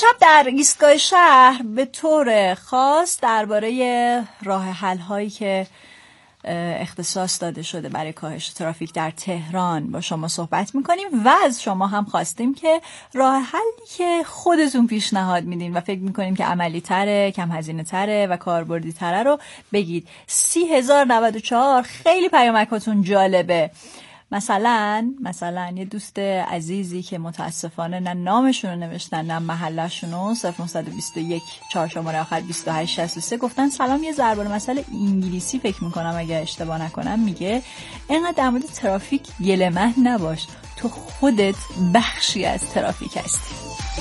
امشب در ایستگاه شهر به طور خاص درباره راه حل هایی که اختصاص داده شده برای کاهش ترافیک در تهران با شما صحبت میکنیم و از شما هم خواستیم که راه حلی که خودتون پیشنهاد میدین و فکر میکنیم که عملی تره، کم هزینه تره و کاربردی تره رو بگید. 30,094 خیلی پیامکاتون جالبه. مثلا یه دوست عزیزی که متاسفانه نه نامشون رو نوشتن نه محلشون رو، 0921 4 شماره آخر 2863 گفتن سلام، یه ضرب المثل انگلیسی فکر میکنم اگه اشتباه نکنم میگه اینقدر در مورد ترافیک گله‌مند نباش، تو خودت بخشی از ترافیک هستی.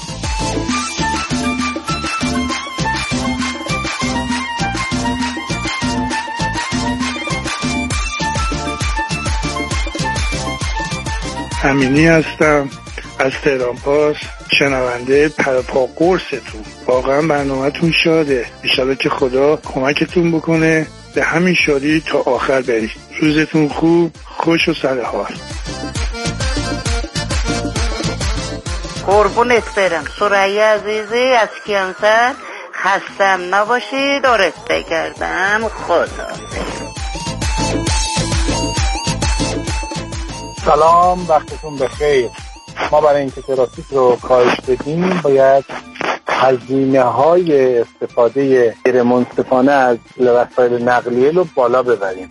امینی هستم از تهران پاس، شنونده پرپا قرصتون. واقعا برنامه‌تون شاده، انشالله که خدا کمکتون بکنه به همین شادی تا آخر برید. روزتون خوب، خوش و سر حال. قربونت برم. سرعی عزیزی از کیانسر، خستم نباشی، دورت بگردم. خدا. سلام، وقتتون بخیر. ما برای اینکه ترافیک رو کاهش بدیم باید هزینه‌های استفاده غیر منصفانه از وسایل نقلیه رو بالا ببریم.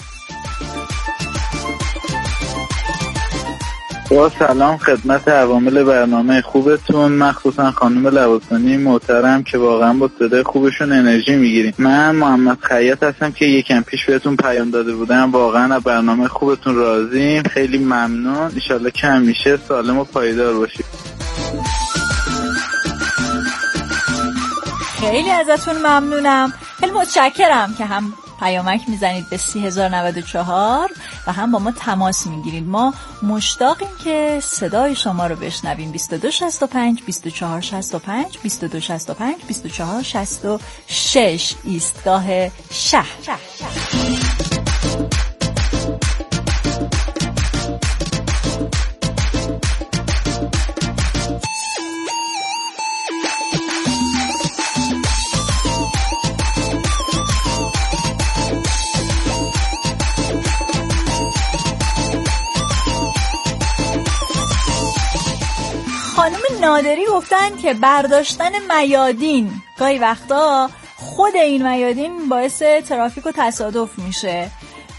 با سلام خدمت عوامل برنامه خوبتون، مخصوصا خانم لواسانی محترم که واقعا با صدای خوبشون انرژی میگیریم. من محمد خیاط هستم که یکم پیش بهتون پیام داده بودم. واقعا از برنامه خوبتون راضیم، خیلی ممنون. ان شاءالله که همیشه سالم و پایدار باشید. خیلی ازتون ممنونم، خیلی متشکرم که هم پیامک میزنید به 30,094 و هم با ما تماس میگیرید. ما مشتاقیم که صدای شما رو بشنویم. 2265 2465 2265 2466 ایستگاه شهر. خانم نادری گفتن که برداشتن میادین گاهی وقتا خود این میادین باعث ترافیک و تصادف میشه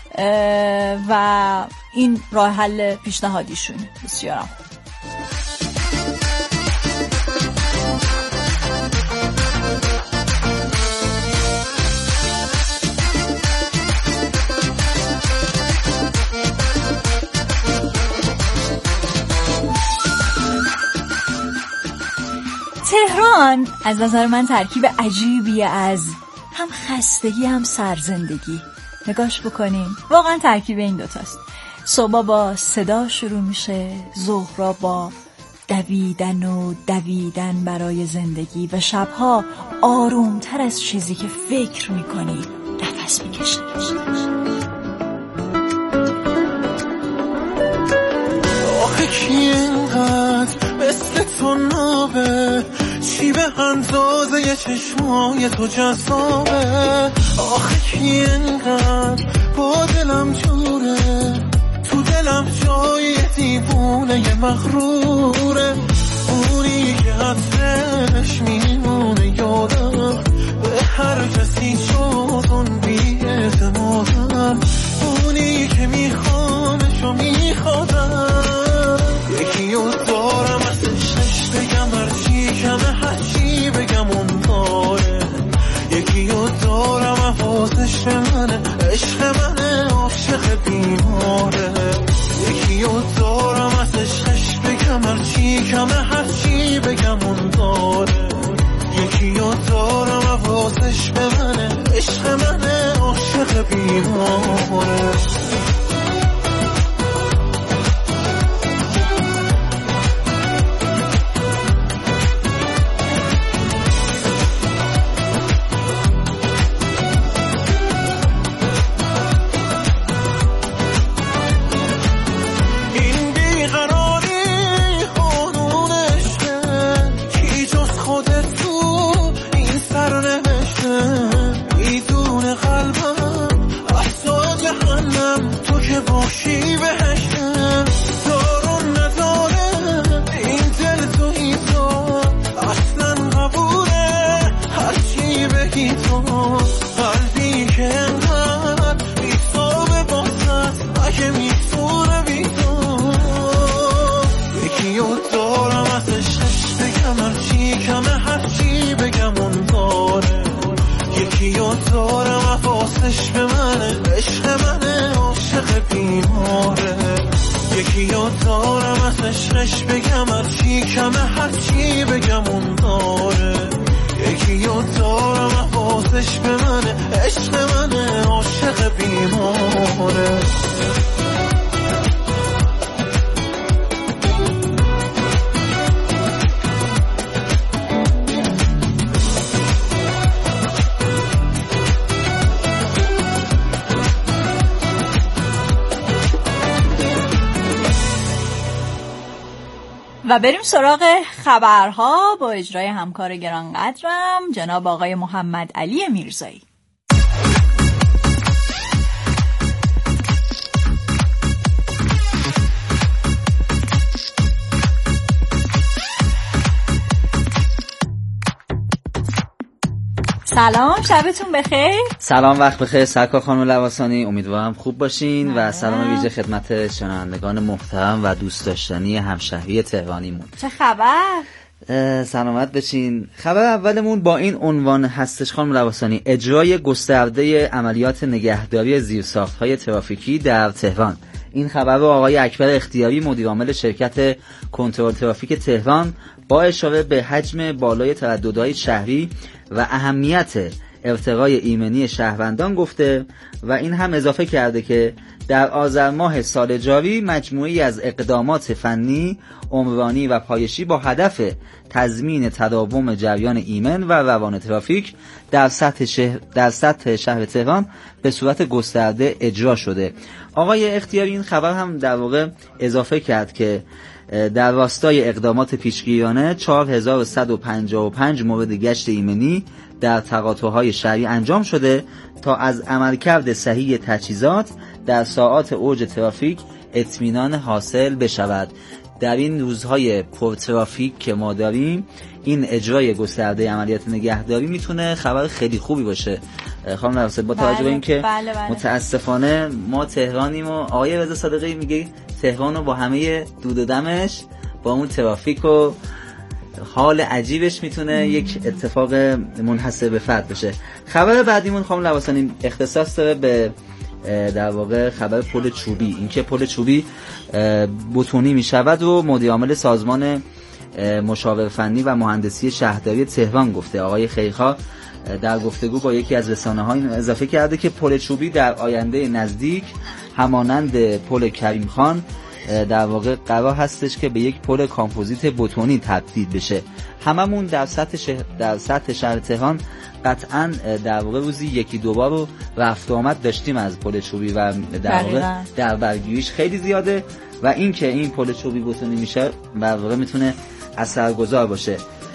و این راه حل پیشنهادیشون. بسیارم تهران از نظر من ترکیب عجیبی از هم خستگی هم سرزندگی. نگاش بکنین، واقعا ترکیب این دوتاست. صبح با صدا شروع میشه، ظهر با دویدن برای زندگی و شبها آرومتر از چیزی که فکر میکنی نفس میکشی. آخه کی اینقدر مثل تو نابه، چی به اندازه چشمای تو جذابه. آخه کی اینقدر با دلم جوره، تو دلم جای دیوونه مغروره. اونی که حسش میمونه یادم، به هر کسی جز اون بی‌اعتمادم. اونی که میخوامش و میخوادم، یکی رو دارم ازش بگم هرچی کمه، هرچی بگم اون داره. یکی رو دارم حواسش به منه، عشق منه، عاشق بیماره. یکی رو دارم ازش بگم هرچی کمه، هرچی بگم اون داره. یکی رو دارم حواسش به منه، عشق منه، عاشق بیماره. این بیقراری قانون عشقه، کی جز خودت خوشی بهشم دارو نداره این دل توی تو اصلا قبوله هرچی بگی تو قلبی که انقدر بی‌صابه باست اگه میسوره بی تو یکی رو دارم از عشقش بگم هرچی کمه هرچی بگم اون داره یکی رو دارم حواسش به منه عشق منه عاشق بیماره یکی رو دارم از عشقش بگم هرچی کمه هرچی بگم اون داره یکی رو دارم حواسش به منه عشق منه عاشق بیماره و بریم سراغ خبرها با اجرای همکار گرانقدرم جناب آقای محمد علی میرزایی. سلام، شبتون بخیر. سلام، وقت بخیر سرکار خانم لواسانی، امیدوارم خوب باشین و سلام ویژه خدمت شنوندگان محترم و دوست داشتنی همشهری تهرانیمون. چه خبر؟ سلامت بشین. خبر اولمون با این عنوان هستش خانم لواسانی: اجرای گسترده عملیات نگهداری زیرساخت‌های ترافیکی در تهران. این خبر رو آقای اکبر اختیاری مدیر عامل شرکت کنترل ترافیک تهران با اشاره به حجم بالای ترددهای شهری و اهمیت ارتقای ایمنی شهروندان گفته و این هم اضافه کرده که در آذر ماه سال جاری مجموعی از اقدامات فنی، عمرانی و پایشی با هدف تضمین تداوم جریان ایمن و روان ترافیک در سطح شهر تهران به صورت گسترده اجرا شده. آقای اختیاری این خبر هم در واقع اضافه کرد که در راستای اقدامات پیشگیرانه 4155 مورد گشت ایمنی در تقاطع‌های شهری انجام شده تا از عملکرد صحیح تجهیزات در ساعات اوج ترافیک اطمینان حاصل بشود. در این روزهای پرترافیک که ما داریم این اجرای گسترده عملیات نگهداری میتونه خبر خیلی خوبی باشه. خانم نواسه با توجه به اینکه متاسفانه ما تهرانیم و آقای رضا صادقی میگه تهران رو با همه دود و دمش با اون ترافیک و حال عجیبش میتونه یک اتفاق منحصر به فرد بشه. خبر بعدیمون خانم لواسانی اختصاص داره به در واقع خبر پل چوبی. اینکه پل چوبی بتونی میشود و مدیر عامل سازمان مشاور فنی و مهندسی شهرداری تهران گفته. آقای خیرخواه در گفتگو با یکی از رسانه‌ها این اضافه کرده که پل چوبی در آینده نزدیک همانند پل کریم خان در واقع قرار هستش که به یک پل کامپوزیت بتونی تبدیل بشه. هممون در سطح شهر تهران قطعاً در واقع روزی یکی دو بار رو رفت و آمد داشتیم از پل چوبی و در واقع در برگیریش خیلی زیاده و این که این پل چوبی بتونی میشه در واقع میتونه اثرگذار باشه.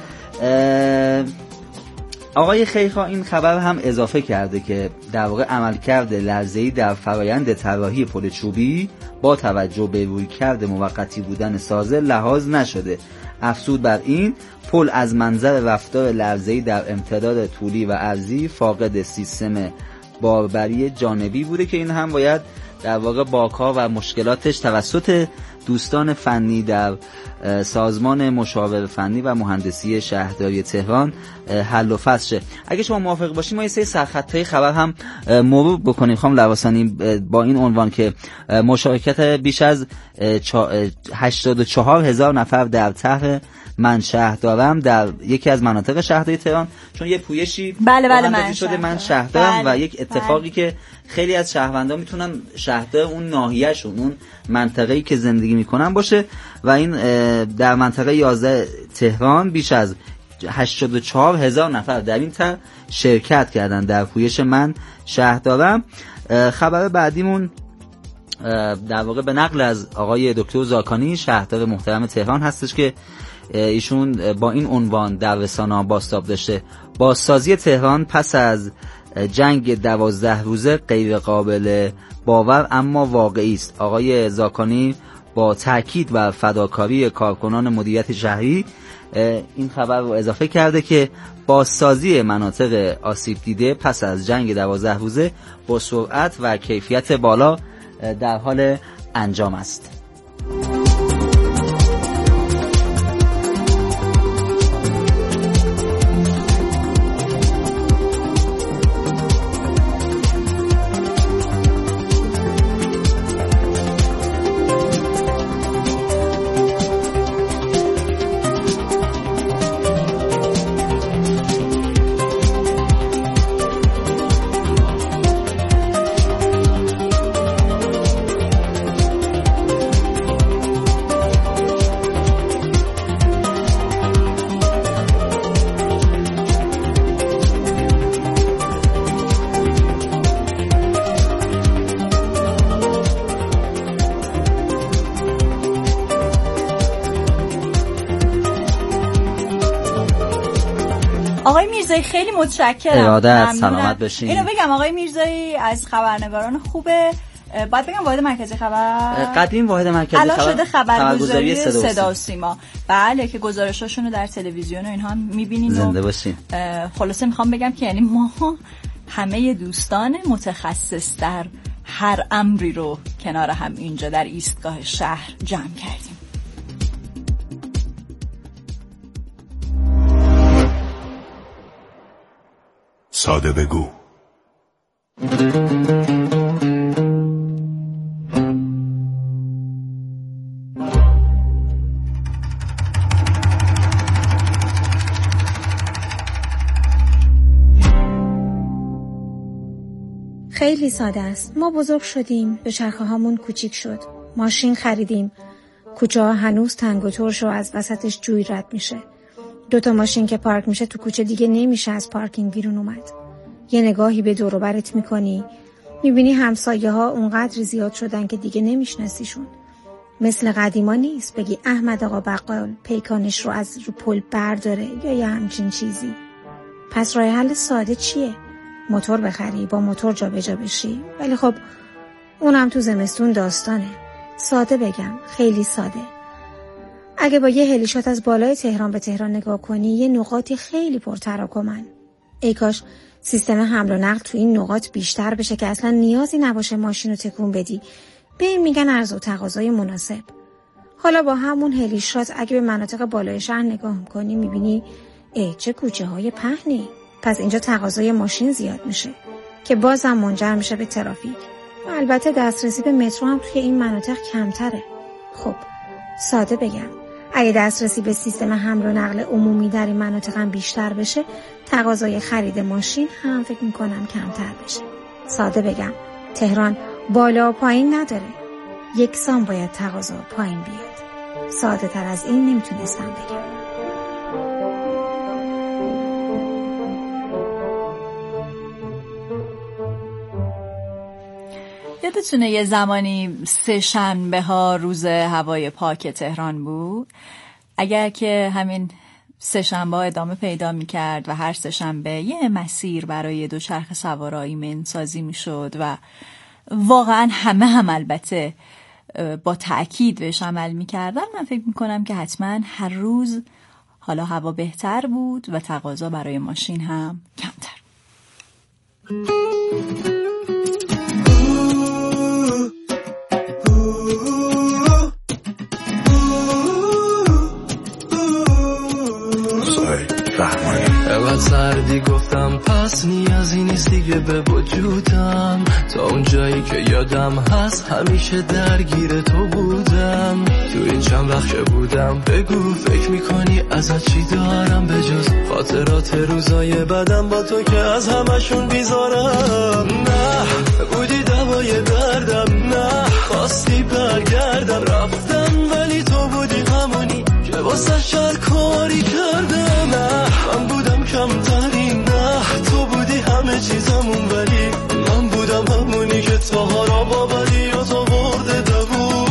آقای خیرخواه این خبر هم اضافه کرده که در واقع عملکرد لرزه‌ای در فرایند طراحی پل چوبی با توجه به رویکرد موقتی بودن سازه لحاظ نشده. افزود بر این پل از منظر رفتار لرزه‌ای در امتداد طولی و عرضی فاقد سیستم باربری جانبی بوده که این هم باید در واقع باک‌ها و مشکلاتش توسط دوستان فنی در سازمان مشاور فنی و مهندسی شهرداری تهران حل و فصل شه. اگه شما موافق باشید ما یه سری سرخطهای خبر هم مرور بکنیم خانم لواسانی با این عنوان که مشارکت بیش از 84,000 نفر در طرح من شهر دارم در یکی از مناطق شهرداری تهران، چون یه پویشی من شده من شهر دارم و یک اتفاقی که خیلی از شهروندان میتونن شهردار اون ناحیه‌شون اون منطقه‌ای که زندگی میکنن باشه و این در منطقه 11 تهران بیش از 84,000 نفر در این طرح شرکت کردن در پویش من شهر دارم. خبر بعدیمون در واقع به نقل از آقای دکتر زاکانی شهردار محترم تهران هستش که ایشون با این عنوان در رسانه‌ها بازتاب داشته: بازسازی تهران پس از جنگ 12 روزه غیر قابل باور اما واقعی است. آقای زاکانی با تاکید بر فداکاری کارکنان مدیریت شهری این خبر رو اضافه کرده که بازسازی مناطق آسیب دیده پس از جنگ 12 روزه با سرعت و کیفیت بالا در حال انجام است. آقای میرزایی خیلی متشکرم. ارادت، سلامت باشین. اینو بگم آقای میرزایی از خبرنگاران خوبه. باید بگم واحد مرکزی خبر قدیم واحد مرکزی الان خبر شده خبرگزاری صدا و سیما. بله که گزارشاشون رو در تلویزیون و اینها میبینین. زنده باشین. خلاصه میخوام بگم که یعنی ما همه دوستان متخصص در هر امری رو کنار هم اینجا در ایستگاه شهر جمع کردیم. ساده بگو. خیلی ساده است. ما بزرگ شدیم، دوچرخه هامون کوچیک شد. ماشین خریدیم. کوچه ها هنوز تنگ و ترش و از وسطش جوی رد میشه. 2 ماشین که پارک میشه تو کوچه دیگه نمیشه از پارکینگ بیرون اومد. یه نگاهی به دور و برت میکنی، میبینی همسایه ها اونقدر زیاد شدن که دیگه نمیشناسیشون. مثل قدیما نیست بگی احمد آقا بقال پیکانش رو از رو پل برداره یا یه همچین چیزی. پس راه حل ساده چیه؟ موتور بخری، با موتور جا به جا بشی. ولی خب اونم تو زمستون داستانه. ساده بگم، خیلی ساده. اگه با یه هلیشات از بالای تهران به تهران نگاه کنی، یه نقاطی خیلی پرتراکمن. ای کاش سیستم حمل و نقل تو این نقاط بیشتر بشه که اصلا نیازی نباشه ماشین رو تکون بدی. به این میگن عرضه و تقاضای مناسب. حالا با همون هلیشات اگه به مناطق بالای شهر نگاه کنی میبینی چه کوچه های پهنی. پس اینجا تقاضای ماشین زیاد میشه که بازم منجر میشه به ترافیک. و البته دسترسی به مترو هم توی این مناطق کمتره. خب ساده بگم، اگه دسترسی به سیستم حمل و نقل عمومی در این مناطق هم بیشتر بشه، تقاضای خرید ماشین هم فکر میکنم کمتر بشه. ساده بگم، تهران بالا و پایین نداره. یکسان باید تقاضا پایین بیاد. ساده تر از این نمیتونستم بگم. یادتونه یه زمانی 3 شنبه ها روز هوای پاک تهران بود؟ اگر که همین 3 شنبه ها ادامه پیدا می کرد و هر 3 شنبه یه مسیر برای دوچرخه سوارا ایمن سازی می شد و واقعا همه البته با تأکید بهش عمل می کردن، من فکر می کنم که حتما هر روز حالا هوا بهتر بود و تقاضا برای ماشین هم کمتر. اول سردی گفتم پس نیازی نیست دیگه به وجودم، تا اون جایی که یادم هست همیشه درگیر تو بودم. تو این چند وقت که بودم بگو فکر میکنی ازت چی دارم به جز خاطرات روزای بدم با تو که از همشون بیزارم. نه بودی دوای دردم، نه خواستی برگردم، رفتم ولی تو بودی همونی که واسه شر کاری کردم. نه من بودم کمترین، نه تو بودی همه چیزمون، ولی من بودم همونی که تاها را باوری و تو برده دوم.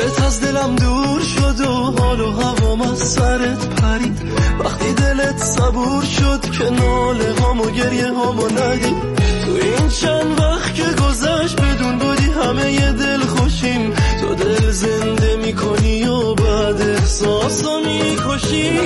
دلت از دلم دور شد و حال و هوام از سرت پرید. وقتی دلت صبور شد که ناله هام و گریه هامو ندید. تو این چند وقت که گذشت بدون بودی همه ی دل خوشیم. تو دل زنده میکنی و بعد احساسو میکشی.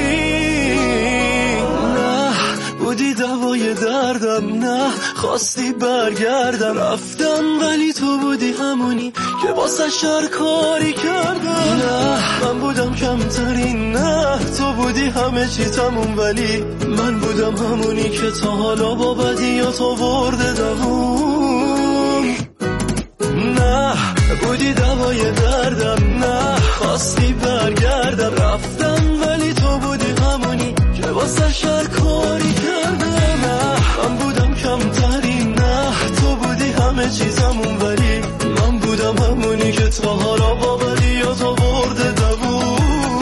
نه بودی دوای دردم، نه خواستی برگردم. رفتم ولی تو بودی همونی که واسه شر کاری کردم. نه من بودم کمترین، نه تو بودی همه چی تموم، ولی من بودم همونی که تا حالا با بدیات آورده دووم. نه بودی دوای دردم، نه خواستی برگردم. رفتم ولی تو بودی همونی که واسه شر کاری کردم. نه من بودم کمترین، نه تو بودی همه چیزمون، ولی من بودم همونی که تا حالا با بدیات آورده دووم.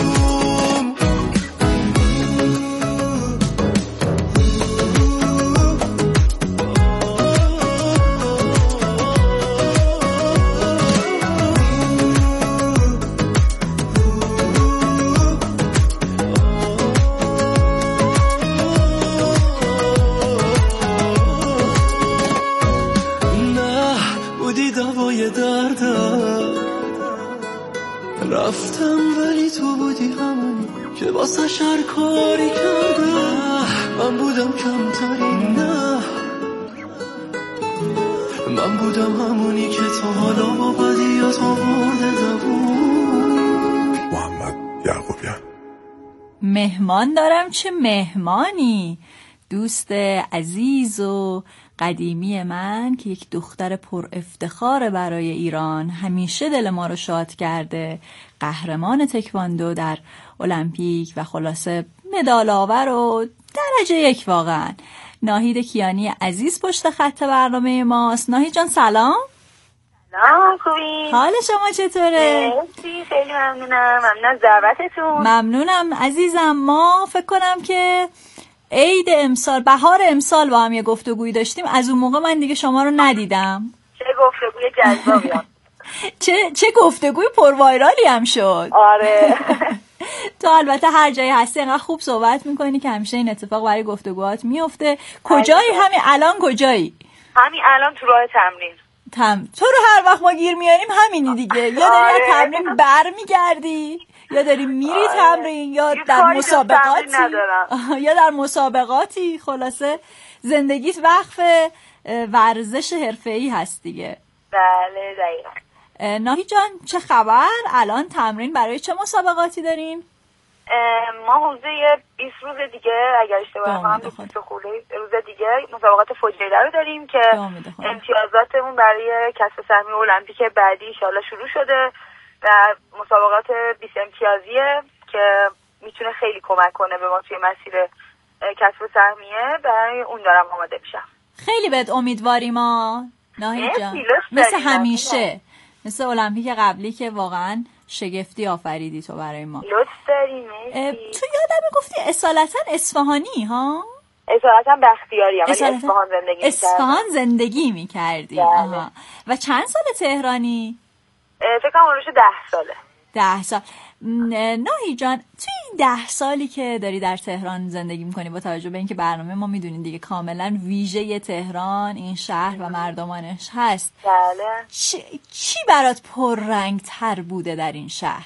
رفتم ولی تو بودی همونی که واسه شر کاری کردم. من بودم کمترین، نه من بودم همونی که تا حالا با بدیات آورده دووم. محمد یعقوبیان. مهمان دارم، چه مهمانی، دوست عزیز و قدیمی من که یک دختر پر افتخار برای ایران، همیشه دل ما رو شاد کرده، قهرمان تکواندو در المپیک و خلاصه مدال آور و درجه یک واقعا. ناهید کیانی عزیز پشت خط برنامه ماست. ناهید جان سلام. سلام، خوبی؟ حال شما چطوره؟ مرسی، خیلی ممنونم از دعوتتون. ممنونم عزیزم. ما فکر کنم که عید امسال، بهار امسال با هم یه گفتگویی داشتیم. از اون موقع من دیگه شما رو ندیدم. چه گفتگوی جذابی هم. چه گفتگوی پروایرالی هم شد. آره. تو البته هر جایی هستی انقدر خوب صحبت میکنی که همیشه این اتفاق برای گفتگوهات میفته. کجایی؟ همین الان کجایی؟ همین الان تو راه تمرین. تو رو هر وقت ما گیر میاریم همینی دیگه. یا داری از تمرین برمیگردی یا داری میری تمرین یا در مسابقاتی خلاصه زندگیت وقف ورزش حرفه‌ای هست دیگه. بله دقیقاً. ناهید جان چه خبر؟ الان تمرین برای چه مسابقاتی داریم؟ ما حوزه 20 روز دیگه اگر اشتباه نکنم 20 روز دیگه مسابقات فوجیده رو داریم که امتیازاتمون برای کسب سهمیه المپیک بعدی ان شاءالله شروع شده و مسابقات 20 امتیازیه که میتونه خیلی کمک کنه به ما توی مسیر کسب سهمیه. برای اون دارم آماده میشم. خیلی بهت امیدواریم ناهید جان، مثل همیشه، مثل المپیک قبلی که واقعا شگفتی آفریدی تو برای ما. لطف داری. تو یادم گفتی اصالتا اصفهانی ها؟ اصالتا بختیاری هم، ولی اصفهان زندگی میکردی. و چند سال تهرانی؟ فکر کنم اونوش 10 ساله. 10 سال. ناهید جان توی این 10 سالی که داری در تهران زندگی میکنی، با توجه به اینکه برنامه ما میدونین دیگه کاملا ویژه تهران، این شهر و مردمانش هست، بله، چی برات پررنگ تر بوده در این شهر؟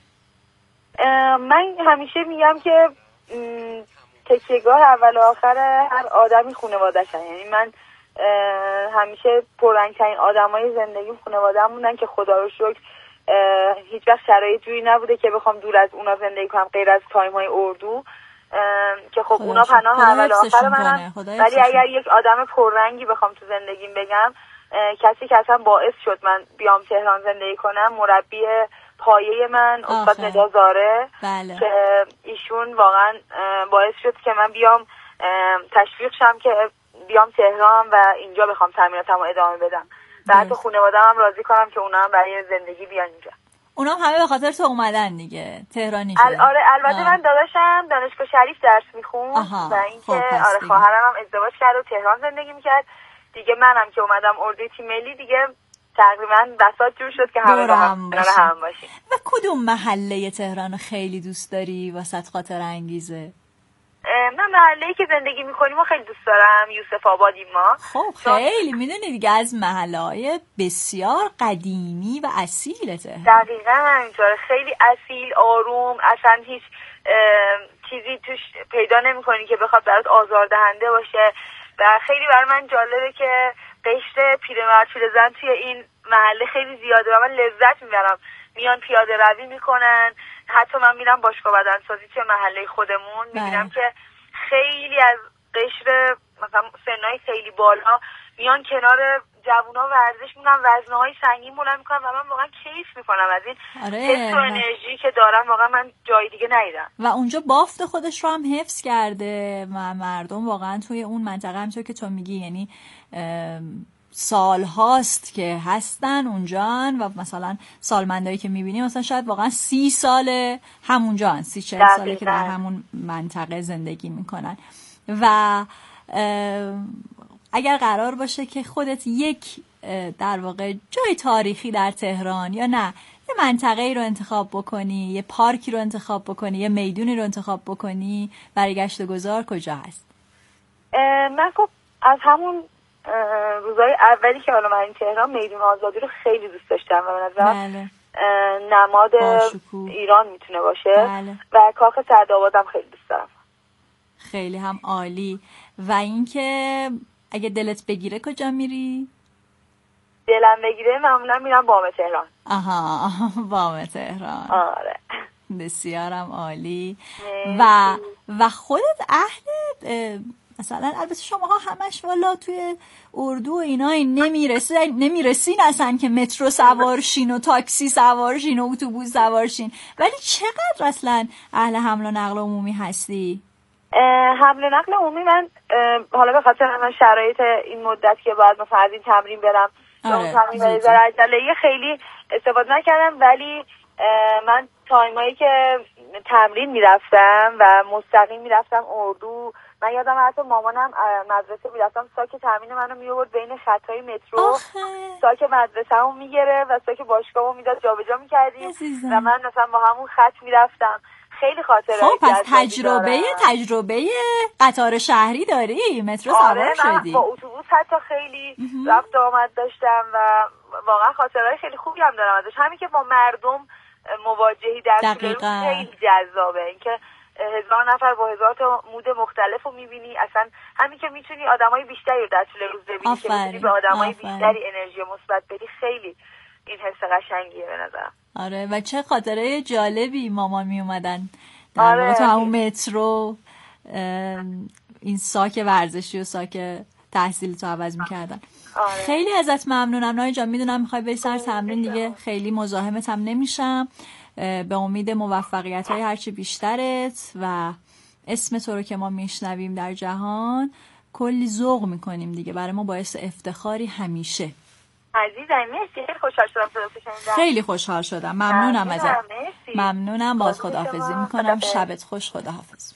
من همیشه میگم که تکیهگاه اول و آخر هر آدمی خانواده‌شن. یعنی من همیشه پررنگ‌ترین آدمای زندگیم خانواده‌ام بودن که خدا رو شکر هیچ وقت شرایط جوری نبوده که بخوام دور از اونا زندگی کنم غیر از تایم‌های اردو که خب اونا پناه اول و آخر منن. ولی اگر یک آدم پررنگی بخوام تو زندگیم بگم، کسی که اصلا باعث شد من بیام تهران زندگی کنم، مربی پایه من استاد ندا زاره، که ایشون واقعا باعث شد که من بیام تشویق شم که بیام تهران و اینجا بخوام تمریناتمو ادامه بدم. و حتی خانواده‌ام هم راضی کنم که اونا هم برای زندگی بیان اینجا. اونا هم همه به خاطر تو اومدن دیگه، تهرانی شدن. آره البته من داداشم دانشگاه شریف درس میخوند و اینکه خواهرم هم ازدواج کرد و تهران زندگی میکرد دیگه. منم که اومدم اردوی تیم ملی دیگه تقریبا بساط جور شد که همه با هم باشیم. و کدوم محله تهران خیلی دوست داری واسط خاطر انگیزه؟ من محله‌ای که زندگی میکنیم و خیلی دوست دارم، یوسف آبادیم ما. خب خیلی میدونی دیگه از محله‌های بسیار قدیمی و اصیل تهران. دقیقاً همینطوره، خیلی اصیل، آروم، اصلا هیچ چیزی توش پیدا نمی‌کنی که بخواد برات آزاردهنده باشه و خیلی برای من جالبه که قشر پیرمرد پیرزن توی این محله خیلی زیاده و من لذت میبرم. میان پیاده روی میکنن، حتی من میرم باشگاه بدنسازی توی محله خودمون میبینم که خیلی از قشر مثلا سنای خیلی بالا میان کنار جوونا ورزش میکنن، وزنه‌های سنگین بلند میکنن و من واقعا کیف میکنم از این حس و انرژی که دارم. واقعا من جای دیگه ندیدم. و اونجا بافت خودش رو هم حفظ کرده و مردم واقعا توی اون منطقه همونطور که تو میگی، یعنی سال هاست که هستن اونجان و مثلا سالمندایی که میبینی مثلا شاید واقعا 30 ساله همونجان، 30-40 ساله که در همون منطقه زندگی میکنن. و اگر قرار باشه که خودت یک در واقع جای تاریخی در تهران یا نه یه منطقه‌ای رو انتخاب بکنی، یه پارکی رو انتخاب بکنی، یه میدونی رو انتخاب بکنی برای گشت و گذار، کجا هست؟ من خب از همون روزهای اولی که حالا من این تهران میدون آزادی رو خیلی دوست داشتم و به نظرم نماد ایران میتونه باشه. و کاخ سعدآبادم خیلی دوست دارم. خیلی هم عالی. و اینکه اگه دلت بگیره کجا میری؟ دلم بگیره معمولا میرم بام تهران. آها بام تهران. آره بسیارم عالی. و خودت اهل مثلا البته شماها همش والا توی اردو و اینا نمیرسین اصلا که مترو سوارشین و تاکسی سوارشین و اتوبوس سوارشین، ولی چقدر اصلا اهل حمل و نقل عمومی هستی؟ حمل و نقل عمومی من حالا به خاطر من شرایط این مدت که باید مثلا از این تمرین برم اون تمرین برای عجله خیلی استفاده نکردم، ولی من تایمایی که تمرین میرفتم و مستقیم میرفتم اردو، من یادم حتی مامانم مدرسه میرفتم ساک تمرین منو میورد بین خطای مترو، ساک مدرسه‌مو میگرفت و ساک باشگاهمو میداد، جابجا میکردیم و من مثلا با همون خط میرفتم. خیلی خاطره. خب پس تجربه قطار شهری داری؟ مترو سوار شدی؟ با اتوبوس حتی خیلی رفت آمد داشتم و واقعا خاطرهای خیلی خوبی هم دارم ازش. همین که با مردم مواجهی در طول روز خیلی جذابه، اینکه 1000 نفر با 1000 تا مود مختلف رو میبینی، اصلا همین که میتونی آدمای بیشتری رو در طول روز ببینی که میتونی به آدمای بیشتری انرژی مثبت بدی، خیلی این حس قشنگیه به نظرم. آره و چه خاطره جالبی مامان می اومدن در واقع تو همون مترو این ساک ورزشی و ساک تحصیلی تو عوض میکردن. خیلی ازت ممنونم ناهید جان، میدونم میخوای بری سر تمرین دیگه، خیلی مزاحمت هم نمیشم. به امید موفقیت های هرچی بیشترت و اسم تو رو که ما میشنویم در جهان کلی ذوق میکنیم دیگه، برای ما باعث افتخاری همیشه. عزیزم مرسی، خیلی خوشحال شدم شنیدم. خیلی خوشحال شدم، ممنونم ازت. ممنونم، باز خداحافظی میکنم. شبت خوش، خداحافظ.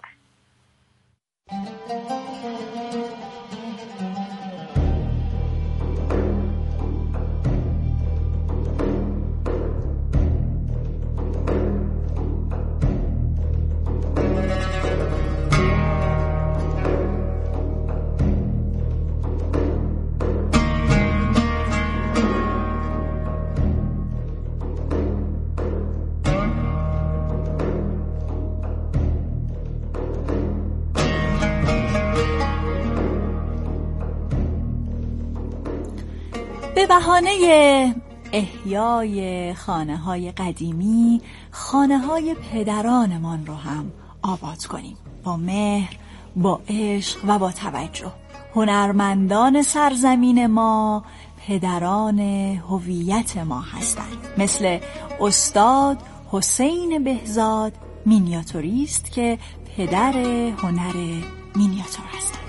به بهانه احیای خانه‌های قدیمی، خانه‌های پدرانمان رو هم آباد کنیم، با مهر، با عشق و با توجه. هنرمندان سرزمین ما پدران هویت ما هستند، مثل استاد حسین بهزاد مینیاتوریست که پدر هنر مینیاتور هستند.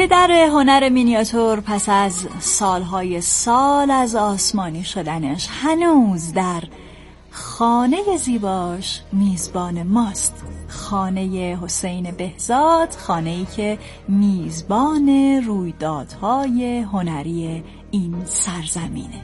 پدر هنر مینیاتور پس از سالهای سال از آسمانی شدنش هنوز در خانه زیباش میزبان ماست. خانه حسین بهزاد، خانه‌ای که میزبان رویدادهای هنری این سرزمینه.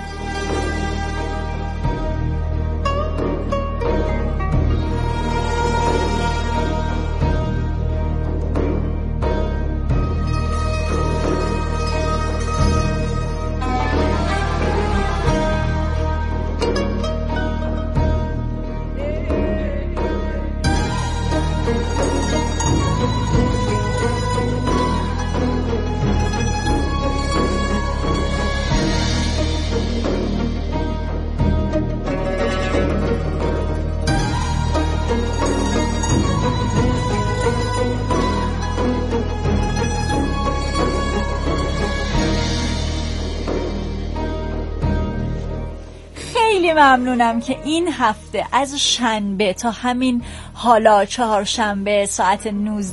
خیلی ممنونم که این هفته از شنبه تا همین حالا چهارشنبه ساعت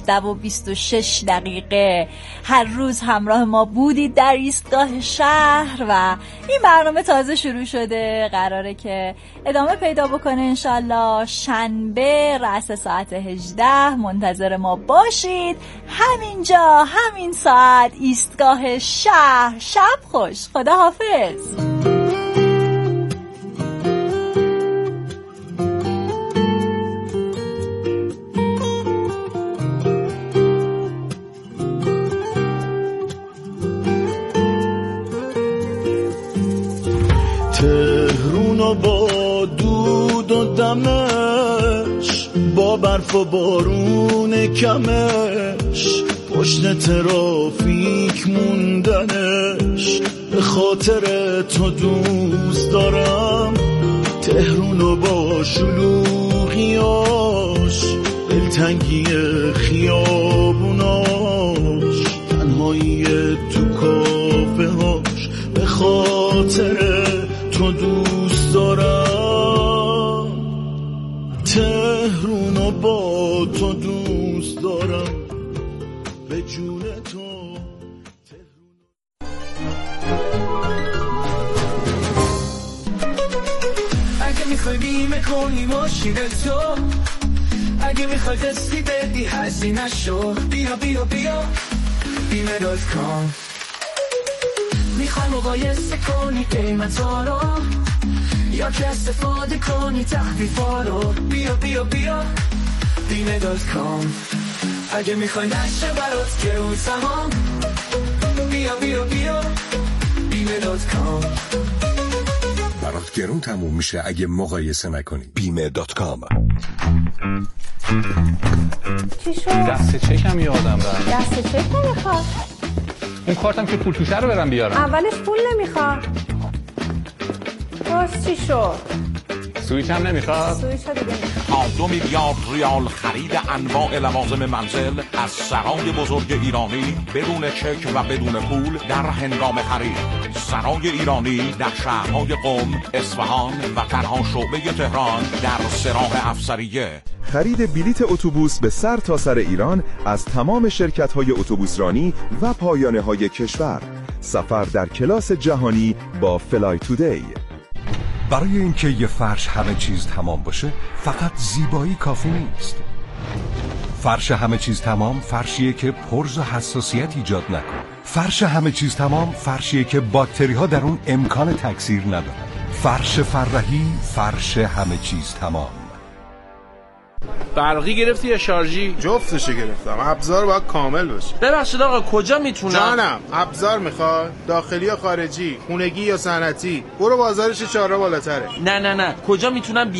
19:26 هر روز همراه ما بودید در ایستگاه شهر و این برنامه تازه شروع شده، قراره که ادامه پیدا بکنه انشالله. شنبه رأس ساعت 18 منتظر ما باشید، همینجا همین ساعت ایستگاه شهر. شب خوش، خدا حافظ. تهرون با دود و دمش، با برف و بارون کمش، پشت ترافیک موندنش، به خاطر تو دوست دارم. تهرون با شلوغیاش، دلتنگی خیابوناش، تنهایی تو کافه هاش، به خاطر تو دوست دارم. تهرونو با تو دوست دارم، به جون تو. اگه میخوای بیمه کنی ماشین تو، اگه میخوای قسطی بدی هزینه شو، بیا بیا بیا بیمه.com. میخوای مقایسه کنی قیمتا رو، یا که استفاده کنی تخفیفا رو، بیا بیا بیا بیمه.com. اگه میخوای نشه برات گرون تمام، بیا بیا بیا بیمه.com. برات گرون تموم میشه اگه مقایسه نکنی. بیمه.com. چی شد؟ دست چکم یادم رفت. دست چک نمیخواد. اون کارتم که پول توشه رو برم بیارم. اولش پول نمیخواد. باز چی شد؟ سویچ هم نمیخواد. سویچ ها دیگه تا 2 میلیارد ریال خرید انواع لوازم منزل از سرای بزرگ ایرانی بدون چک و بدون پول در هنگام خرید. سرای ایرانی در شهرهای قم، اصفهان و تنها شعبه تهران در سراح افسریه. خرید بلیت اتوبوس به سر تا سر ایران از تمام شرکت‌های اتوبوسرانی و پایانه‌های کشور. سفر در کلاس جهانی با فلای تودی. برای اینکه یه فرش همه چیز تمام باشه، فقط زیبایی کافی نیست. فرش همه چیز تمام فرشیه که پرز و حساسیت ایجاد نکنه. فرش همه چیز تمام فرشیه که باکتری ها در اون امکان تکثیر ندارن. فرش فرحی، فرش همه چیز تمام. برقی گرفتی یا شارژی؟ جفتشو گرفتم. ابزار باید کامل باشه. ببخشید آقا کجا میتونم؟ جانم، ابزار میخواد؟ داخلی یا خارجی؟ خونگی یا صنعتی؟ برو بازارش 4 بالاتره. نه کجا میتونم